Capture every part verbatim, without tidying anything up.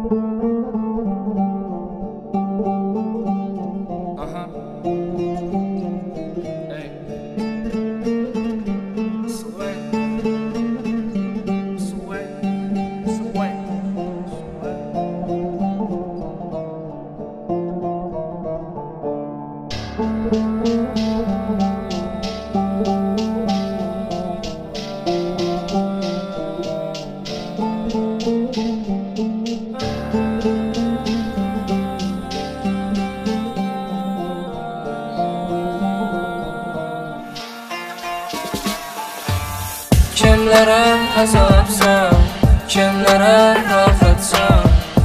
Kimlərə əzabsan, kimlərə rahatsan,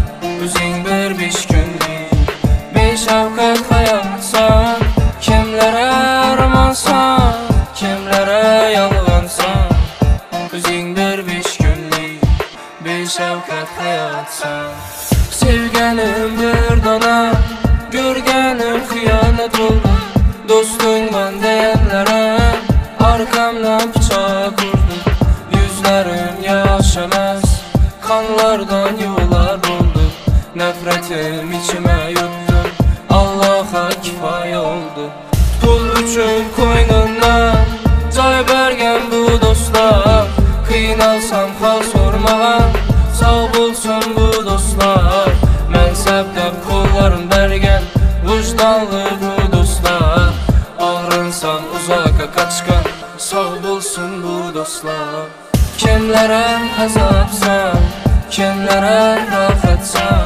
özün bir beş günlük beş şəfqət hayatsan. Kimlərə armansan, kimlərə yalvansan, özün bir beş günlük beş şəfqət hayatsan. Sevgənim bir dana, görgənim xiyanət oldu, dostun mən deyənlərə arkamdan bıçaq vurdu. Yüzlərim yaşamaz, kanlardan yuvalar oldu, nefretim içime yuttu, Allah'a kifaye oldu. Pul üçün koynundan cay bergen bu dostlar, kıynalsam hal sormağa sağ bulsun bu dostlar. Mənsəbdən kollarım bergen vicdanlı bu dostlar, ağrınsan uzağa kaçkan sağ bulsun bu dostlar. Kimlərə əzabsan, kimlərə rahatsan,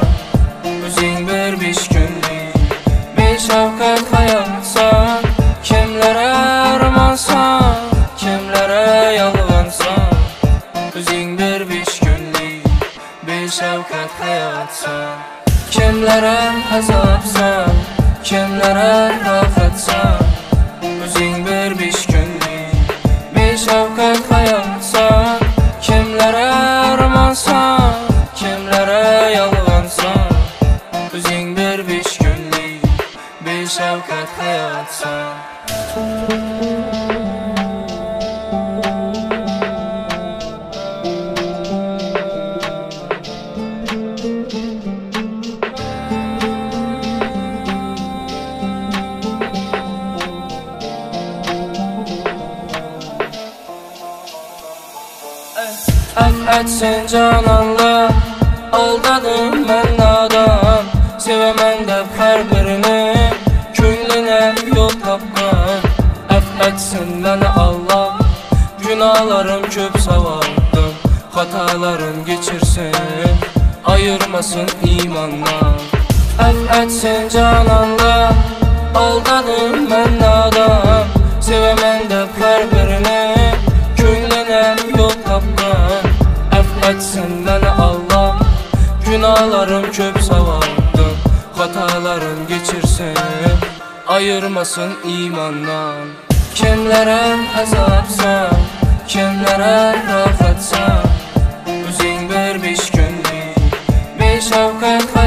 özün bir beş günlük beş şəfqət hayatsan. Kimlərə armansan, kimlərə yalvansan, özün bir beş günlük beş şəfqət hayatsan. Kimlərə əzabsan, kimlərə rahatsan, özün bir beş günlük beş şəfqət hayatsan. Kimlərə armansan, kimlərə yalvansan, özün bir beş günlük beş şəfqət hayatsan. Əf etsin cananla, aldadım mən nadan, sevəmən də hər birini, könlünə yol tapqan. Əf etsin mənə Allah, günahlarım köp savardım, xatalarım geçirsin, ayırmasın imandan. Əf etsin cananla, aldadım mən nadan, sevəmən də hər birini, könlünə yol tapqan. Əf etsin mənə Allah, günahlarım köp savardım, xatalarım geçirsin, ayırmasın imandan. Kimlərə əzabsan, kimlərə rahatsan, özün bir beş günlük beş şəfqət